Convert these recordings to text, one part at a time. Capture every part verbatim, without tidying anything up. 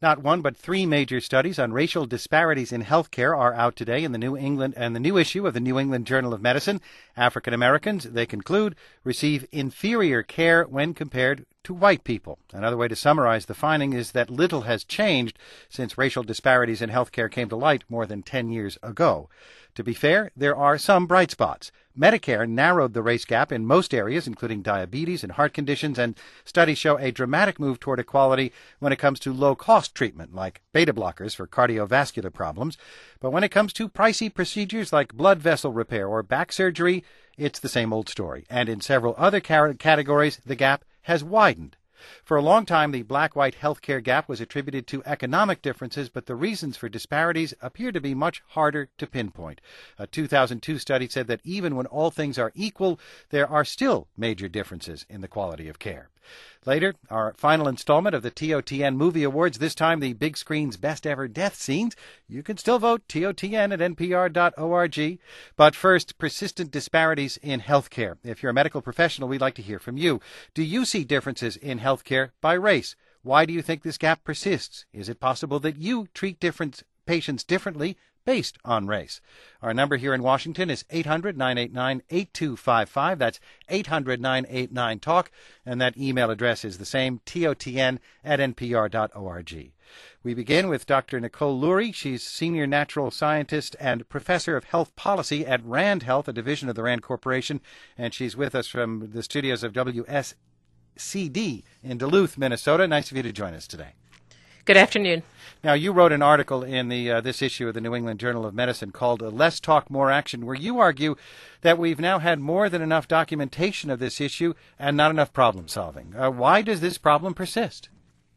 Not one, but three major studies on racial disparities in healthcare are out today in the New England and the new issue of the New England Journal of Medicine. African Americans, they conclude, receive inferior care when compared to white people. Another way to summarize the finding is that little has changed since racial disparities in healthcare came to light more than ten years ago. To be fair, there are some bright spots. Medicare narrowed the race gap in most areas, including diabetes and heart conditions, and studies show a dramatic move toward equality when it comes to low-cost treatment, like beta blockers for cardiovascular problems. But when it comes to pricey procedures like blood vessel repair or back surgery, it's the same old story. And in several other categories, the gap has widened. For a long time, the black-white healthcare gap was attributed to economic differences, but the reasons for disparities appear to be much harder to pinpoint. A two thousand two study said that even when all things are equal, there are still major differences in the quality of care. Later, our final installment of the T O T N Movie Awards, this time the big screen's best ever death scenes. You can still vote T O T N at N P R dot org. But first, persistent disparities in healthcare. If you're a medical professional, we'd like to hear from you. Do you see differences in healthcare by race? Why do you think this gap persists? Is it possible that you treat different patients differently based on race? Our number here in Washington is eight hundred, nine eight nine, eight two five five. That's eight hundred, nine eight nine, talk. And that email address is the same, T O T N at N P R dot org. We begin with Doctor Nicole Lurie. She's Senior Natural Scientist and Professor of Health Policy at RAND Health, a division of the RAND Corporation. And she's with us from the studios of W S C D in Duluth, Minnesota. Nice of you to join us today. Good afternoon. Now, you wrote an article in the uh, this issue of the New England Journal of Medicine called uh, Less Talk, More Action, where you argue that we've now had more than enough documentation of this issue and not enough problem solving. Uh, why does this problem persist?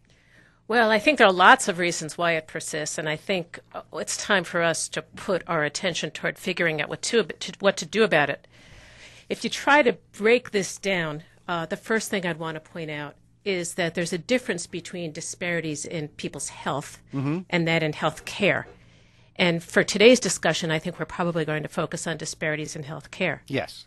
Well, I think there are lots of reasons why it persists, and I think it's time for us to put our attention toward figuring out what to, what to do about it. If you try to break this down, uh, the first thing I'd want to point out is that there's a difference between disparities in people's health mm-hmm. and that in health care. And for today's discussion, I think we're probably going to focus on disparities in health care. Yes.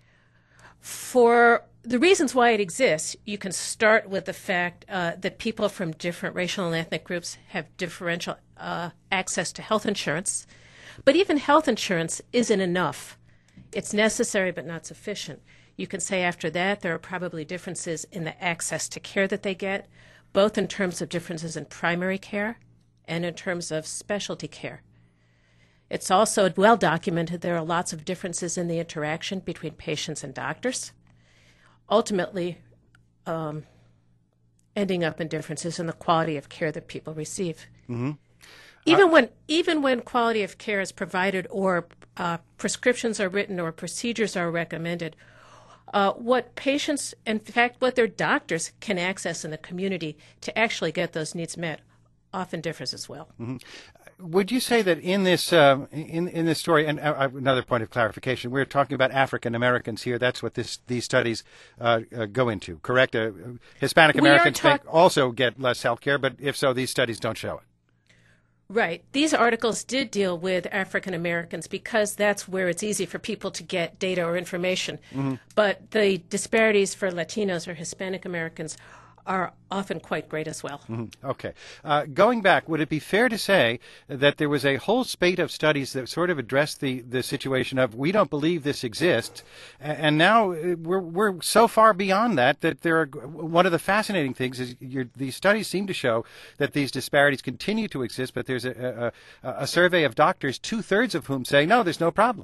For the reasons why it exists, you can start with the fact uh, that people from different racial and ethnic groups have differential uh, access to health insurance. But even health insurance isn't enough. It's necessary but not sufficient. You can say after that there are probably differences in the access to care that they get, both in terms of differences in primary care and in terms of specialty care. It's also well documented there are lots of differences in the interaction between patients and doctors, ultimately um, ending up in differences in the quality of care that people receive. Mm-hmm. Even uh, when even when quality of care is provided or uh, prescriptions are written or procedures are recommended, Uh, what patients, in fact, what their doctors can access in the community to actually get those needs met often differs as well. Mm-hmm. Would you say that in this uh, in in this story, and uh, another point of clarification, we're talking about African Americans here. That's what this these studies uh, uh, go into, correct? Uh, Hispanic Americans talk- also get less health care, but if so, these studies don't show it. Right. These articles did deal with African Americans because that's where it's easy for people to get data or information. Mm-hmm. But the disparities for Latinos or Hispanic Americans are often quite great as well. Mm-hmm. Okay. Uh, going back, would it be fair to say that there was a whole spate of studies that sort of addressed the, the situation of we don't believe this exists, and now we're we're so far beyond that that there are one of the fascinating things is you're, these studies seem to show that these disparities continue to exist, but there's a, a, a survey of doctors, two-thirds of whom say, no, there's no problem.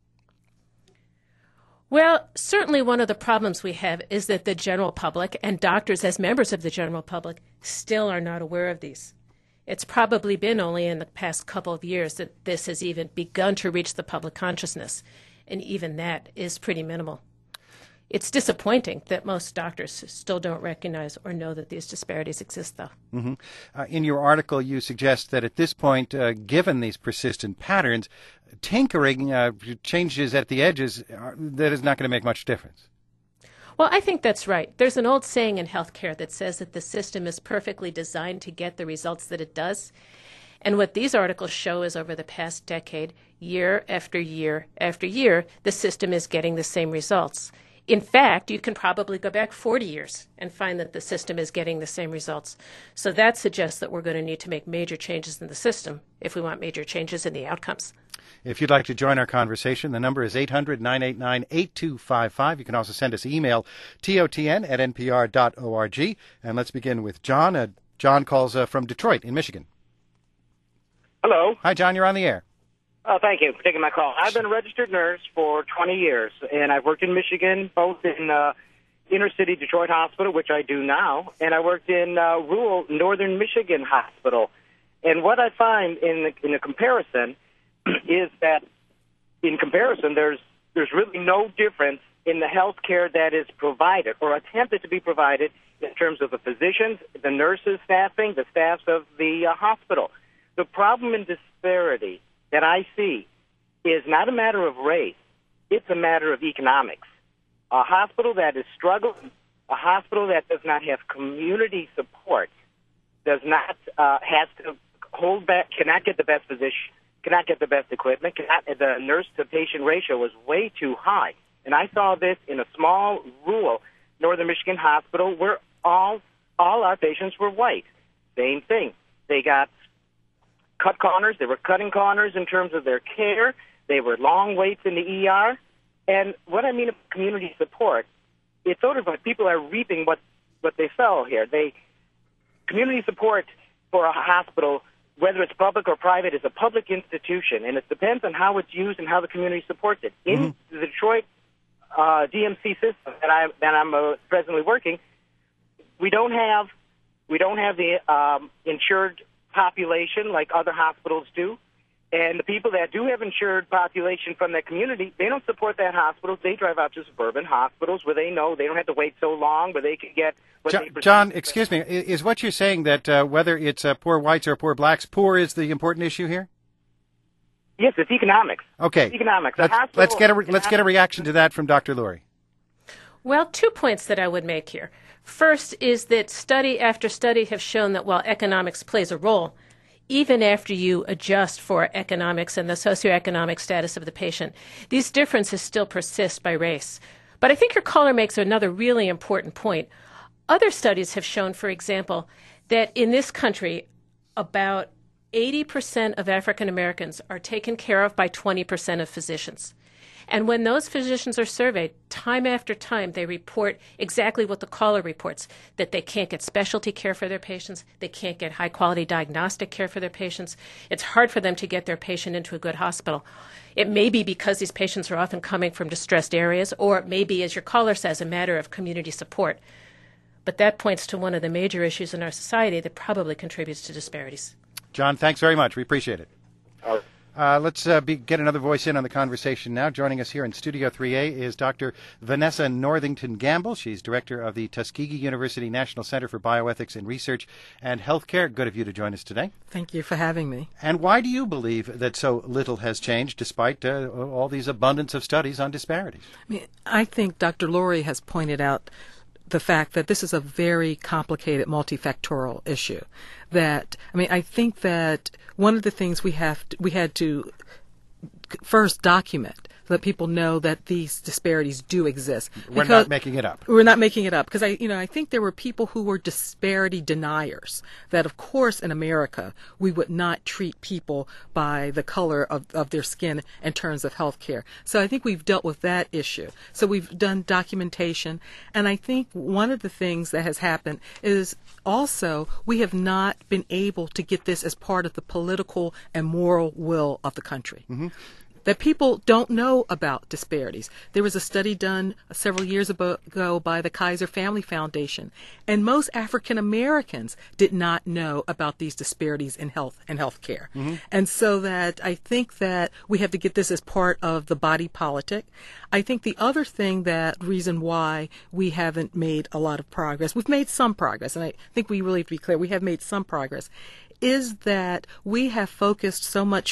Well, certainly one of the problems we have is that the general public and doctors as members of the general public still are not aware of these. It's probably been only in the past couple of years that this has even begun to reach the public consciousness, and even that is pretty minimal. It's disappointing that most doctors still don't recognize or know that these disparities exist, though. Mm-hmm. Uh, in your article, you suggest that at this point, uh, given these persistent patterns, tinkering uh, changes at the edges, are, that is not going to make much difference. Well, I think that's right. There's an old saying in healthcare that says that the system is perfectly designed to get the results that it does. And what these articles show is over the past decade, year after year after year, the system is getting the same results. In fact, you can probably go back forty years and find that the system is getting the same results. So that suggests that we're going to need to make major changes in the system if we want major changes in the outcomes. If you'd like to join our conversation, the number is eight hundred, nine eight nine, eight two five five. You can also send us an email, T O T N at N P R dot org. And let's begin with John. Uh, John calls uh, from Detroit in Michigan. Hello. Hi, John. You're on the air. Oh, thank you for taking my call. I've been a registered nurse for twenty years, and I've worked in Michigan, both in uh, inner city Detroit Hospital, which I do now, and I worked in uh, rural northern Michigan Hospital. And what I find in the, in the comparison is that, in comparison, there's there's really no difference in the health care that is provided or attempted to be provided in terms of the physicians, the nurses staffing, the staffs of the uh, hospital. The problem in disparity that I see is not a matter of race. It's a matter of economics. A hospital that is struggling, a hospital that does not have community support, does not, uh, has to hold back, cannot get the best physician, cannot get the best equipment, cannot, the nurse-to-patient ratio is way too high. And I saw this in a small, rural northern Michigan hospital where all all our patients were white. Same thing. They got cut corners. They were cutting corners in terms of their care. They were long waits in the E R. And what I mean of community support, it's sort of like people are reaping what, what they sow here. They community support for a hospital, whether it's public or private, is a public institution, and it depends on how it's used and how the community supports it. In mm-hmm. the Detroit uh, D M C system that, I, that I'm uh, presently working, we don't have we don't have the um, insured population like other hospitals do. And the people that do have insured population from that community, they don't support that hospital. They drive out to suburban hospitals where they know they don't have to wait so long, where they can get what John, they John, excuse me, is what you're saying that uh, whether it's uh, poor whites or poor blacks, poor is the important issue here? Yes, it's economics. Okay. It's economics. Let's, let's get a re- let's get a reaction to that from Doctor Lurie. Well, two points that I would make here. First is that study after study have shown that while economics plays a role, even after you adjust for economics and the socioeconomic status of the patient, these differences still persist by race. But I think your caller makes another really important point. Other studies have shown, for example, that in this country, about eighty percent of African Americans are taken care of by twenty percent of physicians. And when those physicians are surveyed, time after time, they report exactly what the caller reports, that they can't get specialty care for their patients, they can't get high-quality diagnostic care for their patients. It's hard for them to get their patient into a good hospital. It may be because these patients are often coming from distressed areas, or it may be, as your caller says, a matter of community support. But that points to one of the major issues in our society that probably contributes to disparities. John, thanks very much. We appreciate it. Oh. Uh, let's uh, be, get another voice in on the conversation now. Joining us here in Studio three A is Doctor Vanessa Northington Gamble. She's director of the Tuskegee University National Center for Bioethics in Research and Healthcare. Good of you to join us today. Thank you for having me. And why do you believe that so little has changed despite uh, all these abundance of studies on disparities? I mean, I think Doctor Lurie has pointed out the fact that this is a very complicated, multifactorial issue. That, I mean, I think that one of the things we have to, we had to first document so that people know that these disparities do exist. We're not making it up. We're not making it up because I, you know, I think there were people who were disparity deniers. That, of course, in America, we would not treat people by the color of, of their skin in terms of health care. So I think we've dealt with that issue. So we've done documentation, and I think one of the things that has happened is also we have not been able to get this as part of the political and moral will of the country. Mm-hmm. That people don't know about disparities. There was a study done several years ago by the Kaiser Family Foundation, and most African Americans did not know about these disparities in health and health care. Mm-hmm. And so that I think that we have to get this as part of the body politic. I think the other thing, that reason why we haven't made a lot of progress, we've made some progress, and I think we really have to be clear, we have made some progress, is that we have focused so much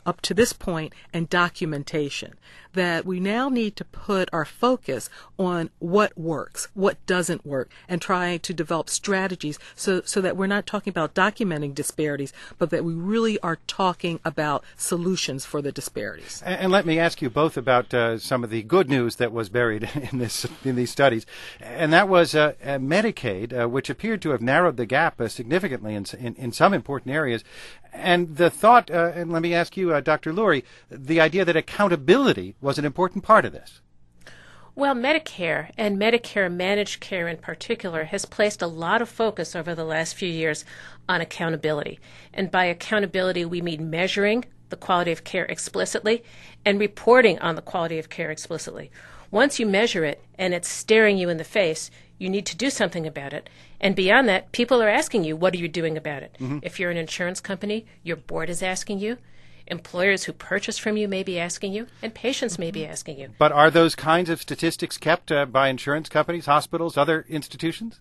up to this point and documentation. That we now need to put our focus on what works, what doesn't work, and try to develop strategies so, so that we're not talking about documenting disparities, but that we really are talking about solutions for the disparities. And, and let me ask you both about uh, some of the good news that was buried in this in these studies, and that was uh, uh, Medicaid, uh, which appeared to have narrowed the gap uh, significantly in, in in some important areas. And the thought, uh, and let me ask you, uh, Doctor Lurie, the idea that accountability was an important part of this. Well, Medicare and Medicare managed care in particular has placed a lot of focus over the last few years on accountability. And by accountability, we mean measuring the quality of care explicitly and reporting on the quality of care explicitly. Once you measure it and it's staring you in the face, you need to do something about it. And beyond that, people are asking you, what are you doing about it? Mm-hmm. If you're an insurance company, your board is asking you. Employers who purchase from you may be asking you, and patients may be asking you. But are those kinds of statistics kept uh, by insurance companies, hospitals, other institutions?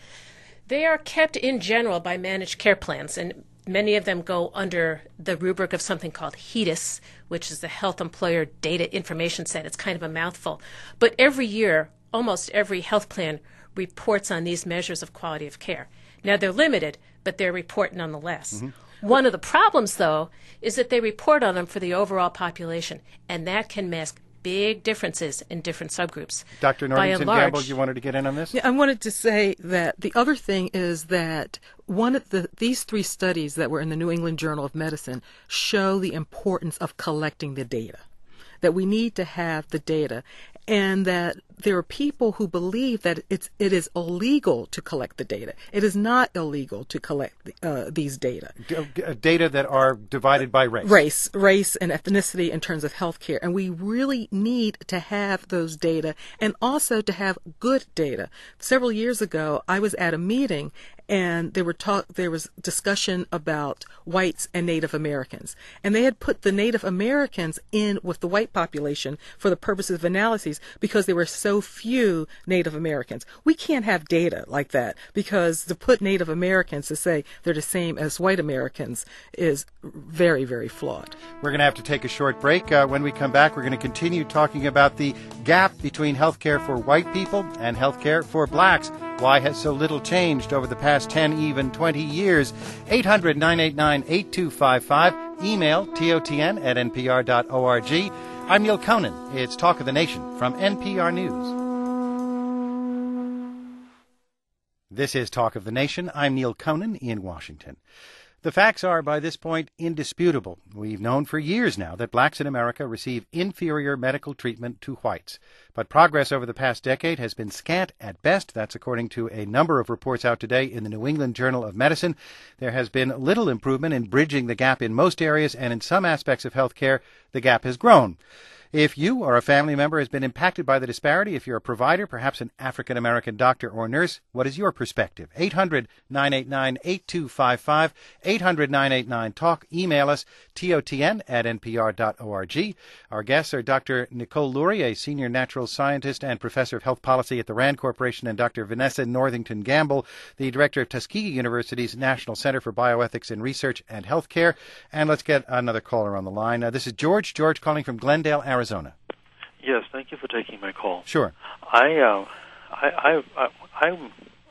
They are kept in general by managed care plans, and many of them go under the rubric of something called HEDIS, which is the Health Employer Data Information Set. It's kind of a mouthful. But every year, almost every health plan reports on these measures of quality of care. Now, they're limited, but they're report nonetheless. Mm-hmm. One of the problems, though, is that they report on them for the overall population, and that can mask big differences in different subgroups. Doctor Northington Gamble, you wanted to get in on this? Yeah, I wanted to say that the other thing is that one of the these three studies that were in the New England Journal of Medicine show the importance of collecting the data, that we need to have the data, and that there are people who believe that it's it is illegal to collect the data. It is not illegal to collect uh, these data. D- data that are divided by race. Race, race and ethnicity in terms of healthcare. And we really need to have those data and also to have good data. Several years ago, I was at a meeting and there were talk, there was discussion about whites and Native Americans. And they had put the Native Americans in with the white population for the purposes of analyses because there were so few Native Americans. We can't have data like that because to put Native Americans to say they're the same as white Americans is very, very flawed. We're going to have to take a short break. Uh, when we come back, we're going to continue talking about the gap between health care for white people and health care for blacks. Why has so little changed over the past ten, even twenty years? eight hundred, nine eight nine, eight two five five. Email totn at npr dot org. I'm Neil Conan. It's Talk of the Nation from N P R News. This is Talk of the Nation. I'm Neil Conan in Washington. The facts are, by this point, indisputable. We've known for years now that blacks in America receive inferior medical treatment to whites. But progress over the past decade has been scant at best. That's according to a number of reports out today in the New England Journal of Medicine. There has been little improvement in bridging the gap in most areas, and in some aspects of health care, the gap has grown. If you or a family member has been impacted by the disparity, if you're a provider, perhaps an African-American doctor or nurse, what is your perspective? eight hundred, nine eight nine, eight two five five, eight hundred, nine eight nine, talk. Email us, totn at npr dot org. Our guests are Doctor Nicole Lurie, a senior natural scientist and professor of health policy at the RAND Corporation, and Doctor Vanessa Northington Gamble, the director of Tuskegee University's National Center for Bioethics in Research and Healthcare. And let's get another caller on the line. Uh, this is George. George calling from Glendale, Arizona. Yes, thank you for taking my call. Sure. I, uh, I, I, I, I,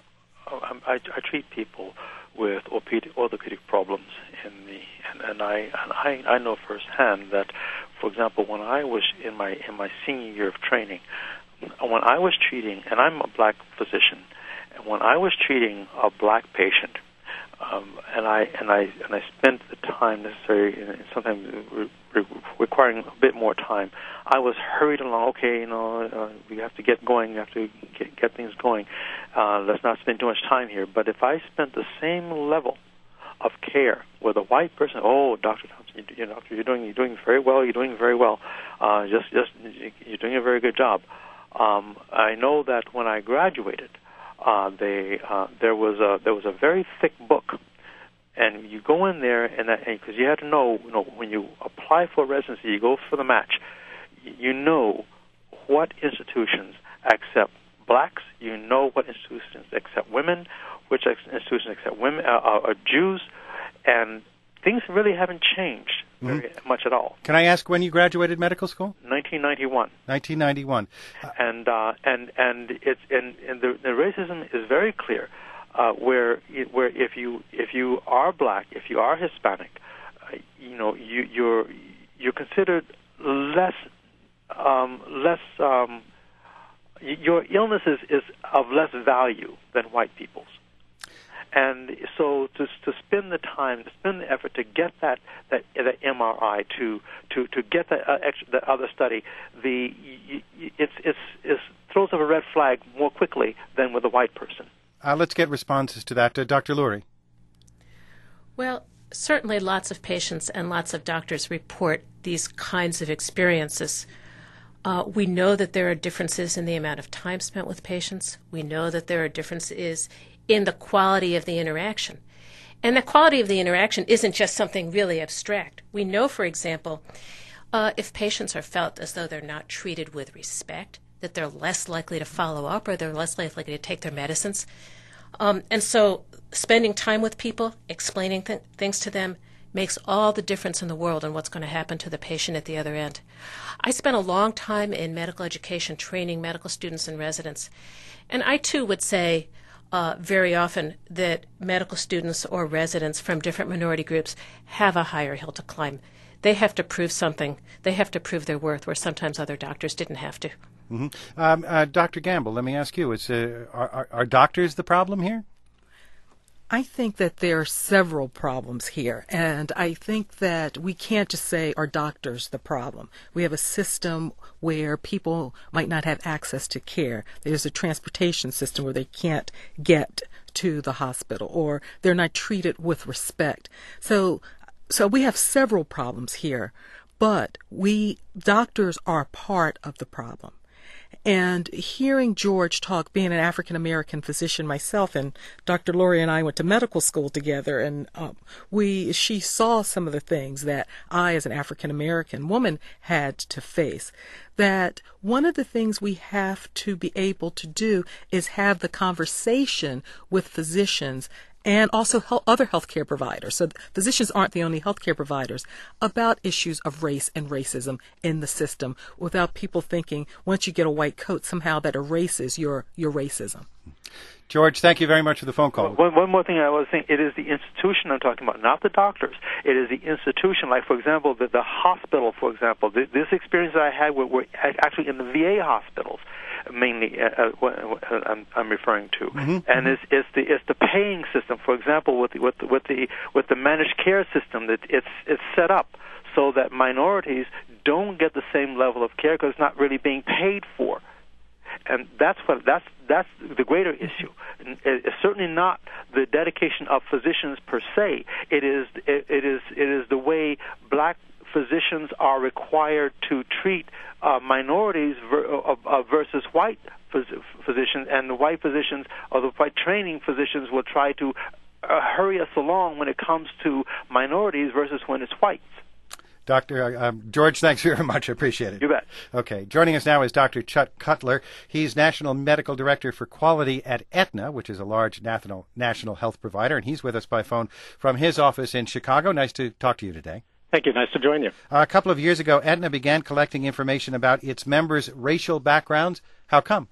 I, I treat people with orthopedic, orthopedic problems in the, and, and I, and I, I know firsthand that, for example, when I was in my in my senior year of training, when I was treating, and I'm a black physician, and when I was treating a black patient, Um, and I and I and I spent the time necessary, and sometimes re- re- requiring a bit more time. I was hurried along. Okay, you know, uh, we have to get going. We have to get, get things going. Uh, let's not spend too much time here. But if I spent the same level of care with a white person, oh, Doctor Thompson, you, you know, you're doing you're doing very well. You're doing very well. Uh, just just you're doing a very good job. Um, I know that when I graduated. Uh, they uh, there was a there was a very thick book, and you go in there and because you had to know you know when you apply for residency, you go for the match. You know what institutions accept blacks. You know what institutions accept women, which institutions accept women uh, uh, Jews, and things really haven't changed very Mm-hmm. much at all. Can I ask when you graduated medical school? nineteen ninety-one. nineteen ninety-one. Uh, and uh, and and it's and, and the, the racism is very clear, uh, where it, where if you if you are black, if you are Hispanic, uh, you know you you're you're considered less um, less um, your illness is, is of less value than white people's. And so to to spend the time, to spend the effort to get that that, that M R I, to to to get that uh, extra, that other study, the it's it's it throws up a red flag more quickly than with a white person. Uh, let's get responses to that, uh, Doctor Lurie. Well, certainly lots of patients and lots of doctors report these kinds of experiences. Uh, we know that there are differences in the amount of time spent with patients. We know that there are differences in the quality of the interaction. And the quality of the interaction isn't just something really abstract. We know, for example, uh, if patients are felt as though they're not treated with respect, that they're less likely to follow up or they're less likely to take their medicines. Um, and so spending time with people, explaining th- things to them, makes all the difference in the world in what's going to happen to the patient at the other end. I spent a long time in medical education training medical students and residents, and I too would say uh, very often that medical students or residents from different minority groups have a higher hill to climb. They have to prove something. They have to prove their worth, where sometimes other doctors didn't have to. Mm-hmm. Um, uh, Doctor Gamble, let me ask you, is, uh, are, are, are doctors the problem here? I think that there are several problems here, and I think that we can't just say, are doctors the problem? We have a system where people might not have access to care. There's a transportation system where they can't get to the hospital, or they're not treated with respect. So, so we have several problems here, but we, doctors are part of the problem. And hearing George talk, being an African-American physician myself, and Doctor Lurie and I went to medical school together, and um, we she saw some of the things that I, as an African-American woman, had to face. That one of the things we have to be able to do is have the conversation with physicians and also he- other healthcare providers. So physicians aren't the only healthcare providers, about issues of race and racism in the system, without people thinking once you get a white coat somehow that erases your, your racism. George, thank you very much for the phone call. One, one more thing I was saying, it is the institution I'm talking about, not the doctors. It is the institution, like, for example, the, the hospital, for example. This, this experience that I had were, were actually in the V A hospitals, mainly uh, uh, I'm, I'm referring to. Mm-hmm. And it's, it's, the, it's the paying system, for example, with the, with the, with the, with the managed care system, that it's, it's set up so that minorities don't get the same level of care because it's not really being paid for. And that's what that's that's the greater issue. It's certainly not the dedication of physicians per se. It is it, it is it is the way black physicians are required to treat uh, minorities ver, uh, uh, versus white phys- physicians, and the white physicians or the white training physicians will try to uh, hurry us along when it comes to minorities versus when it's whites. Doctor Uh, um, George, thanks very much. I appreciate it. You bet. Okay. Joining us now is Doctor Chuck Cutler. He's National Medical Director for Quality at Aetna, which is a large national national health provider, and he's with us by phone from his office in Chicago. Nice to talk to you today. Thank you. Nice to join you. Uh, a couple of years ago, Aetna began collecting information about its members' racial backgrounds. How come?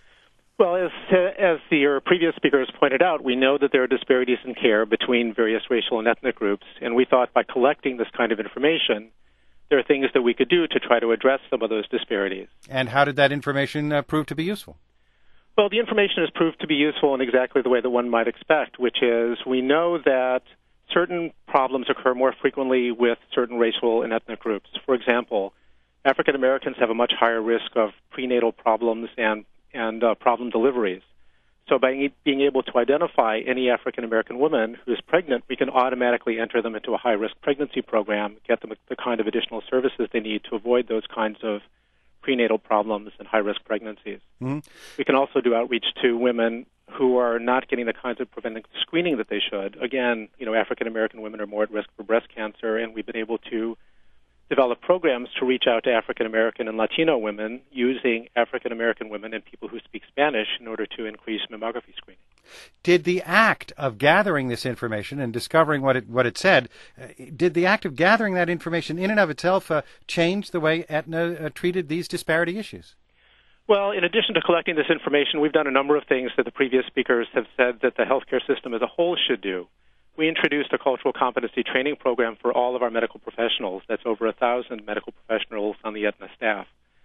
Well, as, as the previous speakers pointed out, we know that there are disparities in care between various racial and ethnic groups, and we thought by collecting this kind of information, there are things that we could do to try to address some of those disparities. And how did that information uh, prove to be useful? Well, the information has proved to be useful in exactly the way that one might expect, which is we know that certain problems occur more frequently with certain racial and ethnic groups. For example, African Americans have a much higher risk of prenatal problems and and uh, problem deliveries. So by being able to identify any African American woman who is pregnant, we can automatically enter them into a high-risk pregnancy program, get them the kind of additional services they need to avoid those kinds of prenatal problems and high-risk pregnancies. Mm-hmm. We can also do outreach to women who are not getting the kinds of preventive screening that they should. Again, you know, African American women are more at risk for breast cancer, and we've been able to develop programs to reach out to African American and Latino women using African American women and people who speak Spanish in order to increase mammography screening. Did the act of gathering this information and discovering what it what it said, uh, did the act of gathering that information in and of itself uh, change the way Aetna uh, treated these disparity issues? Well, in addition to collecting this information, we've done a number of things that the previous speakers have said that the healthcare system as a whole should do. We introduced a cultural competency training program for all of our medical professionals. That's over a thousand medical professionals on the Aetna staff.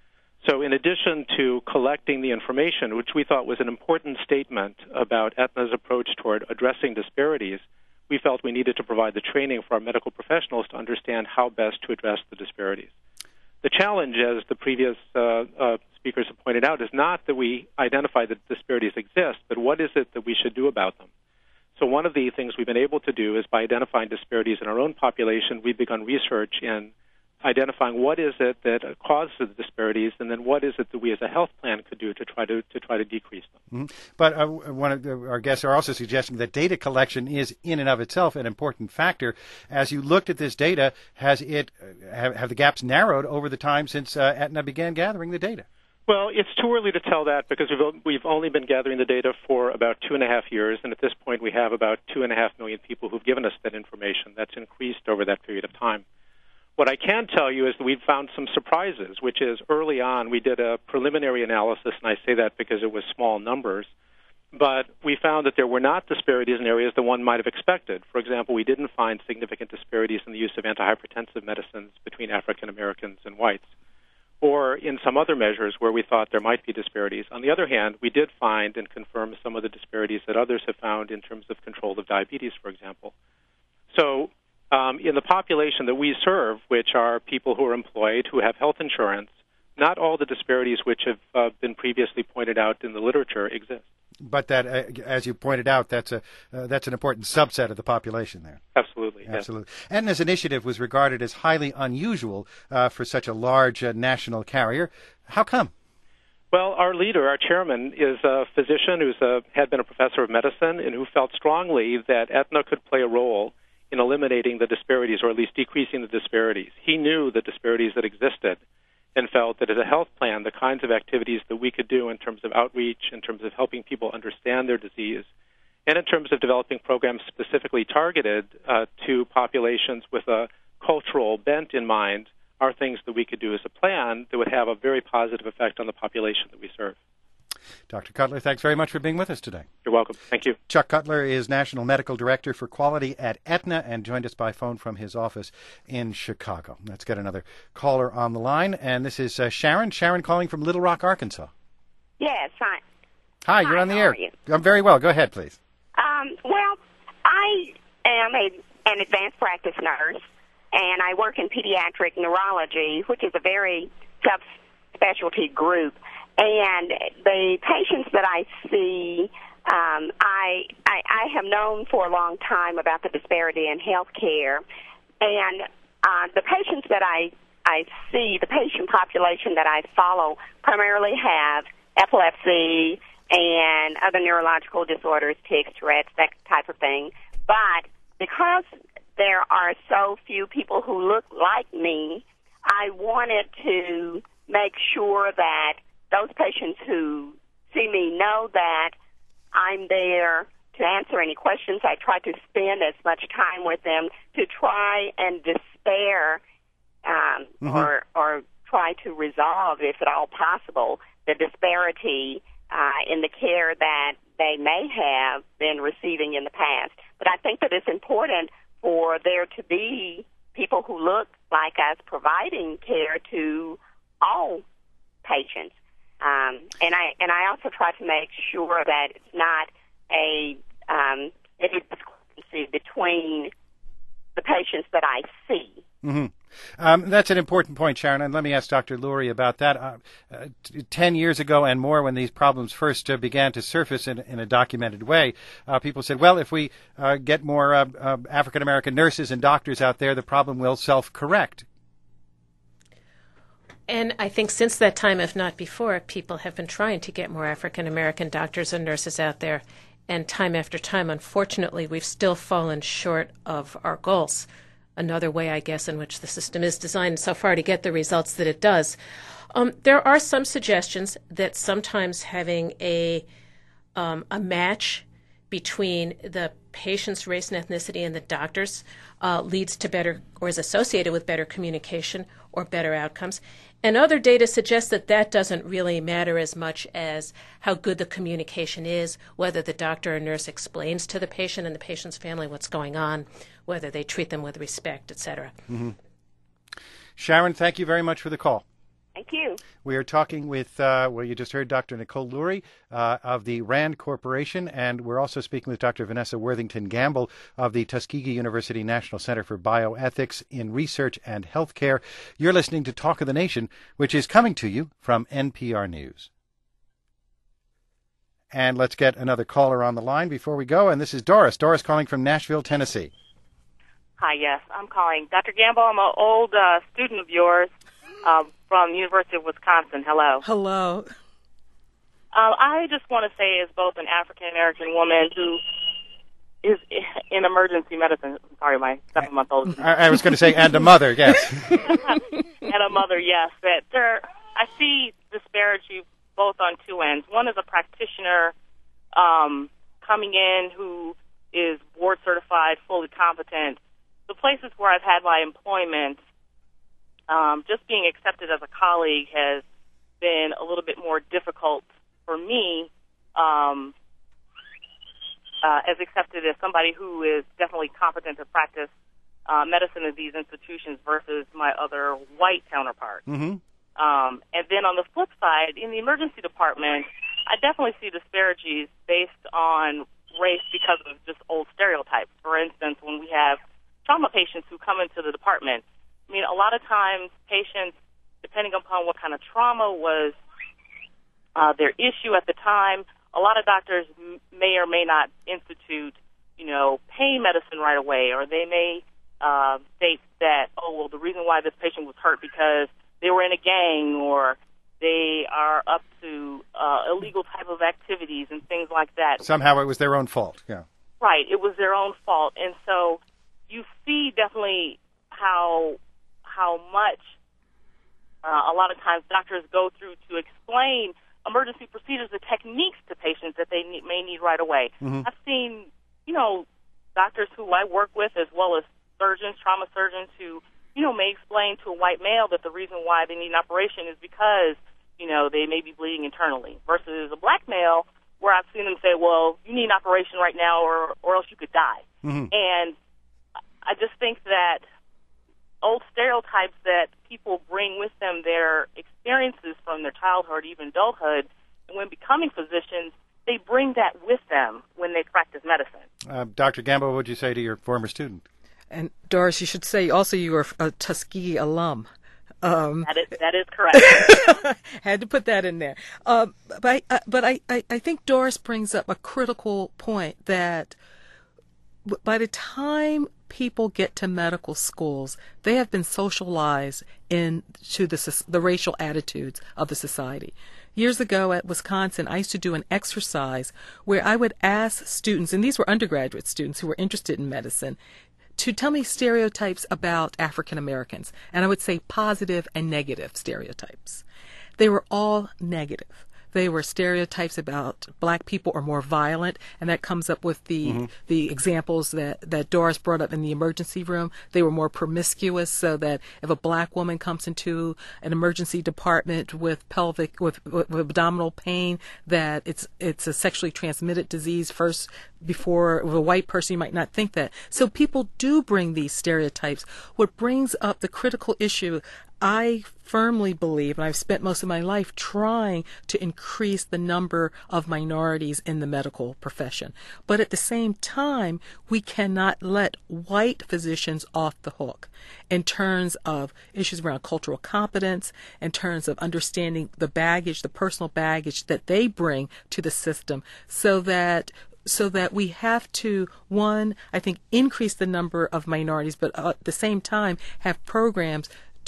So in addition to collecting the information, which we thought was an important statement about Aetna's approach toward addressing disparities, we felt we needed to provide the training for our medical professionals to understand how best to address the disparities. The challenge, as the previous uh, uh, speakers have pointed out, is not that we identify that disparities exist, but what is it that we should do about them? So one of the things we've been able to do is by identifying disparities in our own population, we've begun research in identifying what is it that causes the disparities, and then what is it that we as a health plan could do to try to to try to decrease them. Mm-hmm. But uh, one of the, our guests are also suggesting that data collection is in and of itself an important factor. As you looked at this data, has it uh, have, have the gaps narrowed over the time since uh, Aetna began gathering the data? Well, it's too early to tell that because we've we've only been gathering the data for about two and a half years, and at this point we have about two and a half million people who've given us that information. That's increased over that period of time. What I can tell you is that we've found some surprises, which is early on we did a preliminary analysis, and I say that because it was small numbers, but we found that there were not disparities in areas that one might have expected. For example, we didn't find significant disparities in the use of antihypertensive medicines between African Americans and whites, or in some other measures where we thought there might be disparities. On the other hand, we did find and confirm some of the disparities that others have found in terms of control of diabetes, for example. So um, in the population that we serve, which are people who are employed, who have health insurance, not all the disparities which have uh, been previously pointed out in the literature exist. But that, uh, as you pointed out, that's a uh, that's an important subset of the population there. Absolutely. Absolutely. Yes. Aetna's initiative was regarded as highly unusual uh, for such a large uh, national carrier. How come? Well, our leader, our chairman, is a physician who's a, had been a professor of medicine and who felt strongly that Aetna could play a role in eliminating the disparities, or at least decreasing the disparities. He knew the disparities that existed and felt that as a health plan, the kinds of activities that we could do in terms of outreach, in terms of helping people understand their disease, and in terms of developing programs specifically targeted uh, to populations with a cultural bent in mind, are things that we could do as a plan that would have a very positive effect on the population that we serve. Doctor Cutler, thanks very much for being with us today. You're welcome. Thank you. Chuck Cutler is National Medical Director for Quality at Aetna and joined us by phone from his office in Chicago. Let's get another caller on the line, and this is uh, Sharon. Sharon calling from Little Rock, Arkansas. Yes, hi. Hi, you're Hi, on the how air. are you? I'm very well. Go ahead, please. Um, well, I am a, an advanced practice nurse, and I work in pediatric neurology, which is a very subspecialty group. And the patients that I see, um, I, I I have known for a long time about the disparity in health care. And uh, the patients that I, I see, the patient population that I follow, primarily have epilepsy and other neurological disorders, tics, Tourette's, that type of thing. But because there are so few people who look like me, I wanted to make sure that those patients who see me know that I'm there to answer any questions. I try to spend as much time with them to try and despair um, mm-hmm. or, or try to resolve, if at all possible, the disparity uh, in the care that they may have been receiving in the past. But I think that it's important for there to be people who look like us providing care to all patients. Um, and I and I also try to make sure that it's not a um, any discrepancy between the patients that I see. Mm-hmm. Um, that's an important point, Sharon, and let me ask Doctor Lurie about that. Uh, uh, t- Ten years ago and more, when these problems first uh, began to surface in, in a documented way, uh, people said, well, if we uh, get more uh, uh, African-American nurses and doctors out there, the problem will self-correct. And I think since that time, if not before, people have been trying to get more African-American doctors and nurses out there. And time after time, unfortunately, we've still fallen short of our goals. another way, I guess, in which the system is designed so far to get the results that it does. Um, there are some suggestions that sometimes having a um, a match between the patient's race and ethnicity and the doctor's uh, leads to better, or is associated with better communication or better outcomes. And other data suggests that that doesn't really matter as much as how good the communication is, whether the doctor or nurse explains to the patient and the patient's family what's going on, whether they treat them with respect, et cetera. Mm-hmm. Sharon, thank you very much for the call. Thank you. We are talking with, uh, well, you just heard Doctor Nicole Lurie uh, of the RAND Corporation, and we're also speaking with Doctor Vanessa Worthington Gamble of the Tuskegee University National Center for Bioethics in Research and Healthcare. You're listening to Talk of the Nation, which is coming to you from N P R News. And let's get another caller on the line before we go, and this is Doris. Doris calling from Nashville, Tennessee. Hi, yes, I'm calling. Doctor Gamble, I'm an old uh, student of yours. Um, from University of Wisconsin. Hello. Hello. Uh, I just want to say, as both an African-American woman who is in emergency medicine, sorry, my seven-month-old. I, I was going to say, and a mother, yes. And a mother, yes. That there, I see disparity both on two ends. One is a practitioner um, coming in who is board-certified, fully competent. The places where I've had my employment, Um, just being accepted as a colleague has been a little bit more difficult for me, um, uh, as accepted as somebody who is definitely competent to practice uh, medicine at these institutions versus my other white counterparts. Mm-hmm. Um, and then on the flip side, in the emergency department, I definitely see disparities based on race because of just old stereotypes. For instance, when we have trauma patients who come into the department, I mean, a lot of times patients, depending upon what kind of trauma was uh, their issue at the time, a lot of doctors m- may or may not institute, you know, pain medicine right away, or they may uh, state that, oh, well, the reason why this patient was hurt because they were in a gang or they are up to uh, illegal type of activities and things like that. Somehow it was their own fault, yeah. Right, it was their own fault. And so you see definitely how how much uh, a lot of times doctors go through to explain emergency procedures, the techniques to patients that they need, may need right away. Mm-hmm. I've seen, you know, doctors who I work with as well as surgeons, trauma surgeons who, you know, may explain to a white male that the reason why they need an operation is because, you know, they may be bleeding internally versus a black male where I've seen them say, well, you need an operation right now or, or else you could die. Mm-hmm. And I just think that old stereotypes that people bring with them, their experiences from their childhood, even adulthood, and when becoming physicians, they bring that with them when they practice medicine. Uh, Doctor Gamble, what would you say to your former student? And Doris, you should say also you are a Tuskegee alum. Um, that is that is correct. Had to put that in there. Um, but I, uh, but I, I, I think Doris brings up a critical point that by the time people get to medical schools, they have been socialized into the, the racial attitudes of the society. Years ago at Wisconsin, I used to do an exercise where I would ask students, and these were undergraduate students who were interested in medicine, to tell me stereotypes about African Americans. And I would say positive and negative stereotypes. They were all negative. They were stereotypes about black people are more violent, and that comes up with the mm-hmm. the examples that, that Doris brought up in the emergency room. They were more promiscuous, so that if a black woman comes into an emergency department with pelvic with, with, with abdominal pain, that it's it's a sexually transmitted disease first. Before with a white person, you might not think that. So people do bring these stereotypes. What brings up the critical issue, I firmly believe, and I've spent most of my life trying to increase the number of minorities in the medical profession. But at the same time, we cannot let white physicians off the hook in terms of issues around cultural competence, in terms of understanding the baggage, the personal baggage that they bring to the system, so that So that we have to, one, I think, increase the number of minorities, but at the same time have programs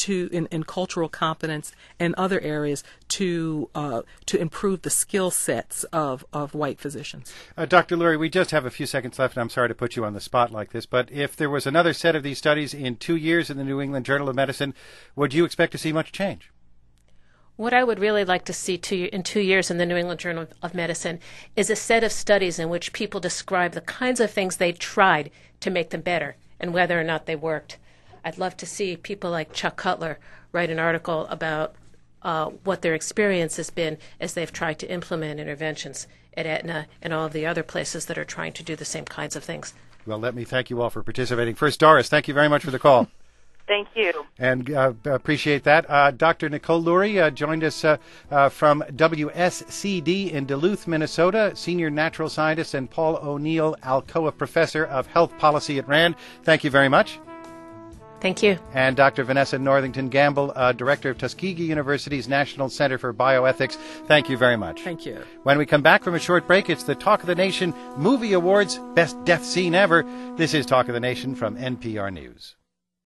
to in, in cultural competence and other areas to uh, to improve the skill sets of, of white physicians. Uh, Doctor Lurie, we just have a few seconds left, and I'm sorry to put you on the spot like this, but if there was another set of these studies in two years in the New England Journal of Medicine, would you expect to see much change? What I would really like to see two, in two years in the New England Journal of Medicine is a set of studies in which people describe the kinds of things they tried to make them better and whether or not they worked. I'd love to see people like Chuck Cutler write an article about uh, what their experience has been as they've tried to implement interventions at Aetna and all of the other places that are trying to do the same kinds of things. Well, let me thank you all for participating. First, Doris, thank you very much for the call. Thank you. And uh, appreciate that. Uh, Doctor Nicole Lurie uh, joined us uh, uh, from W S C D in Duluth, Minnesota, senior natural scientist, and Paul O'Neill, Alcoa professor of health policy at RAND. Thank you very much. Thank you. And Doctor Vanessa Northington Gamble, uh, director of Tuskegee University's National Center for Bioethics. Thank you very much. Thank you. When we come back from a short break, it's the Talk of the Nation Movie Awards Best Death Scene Ever. This is Talk of the Nation from N P R News.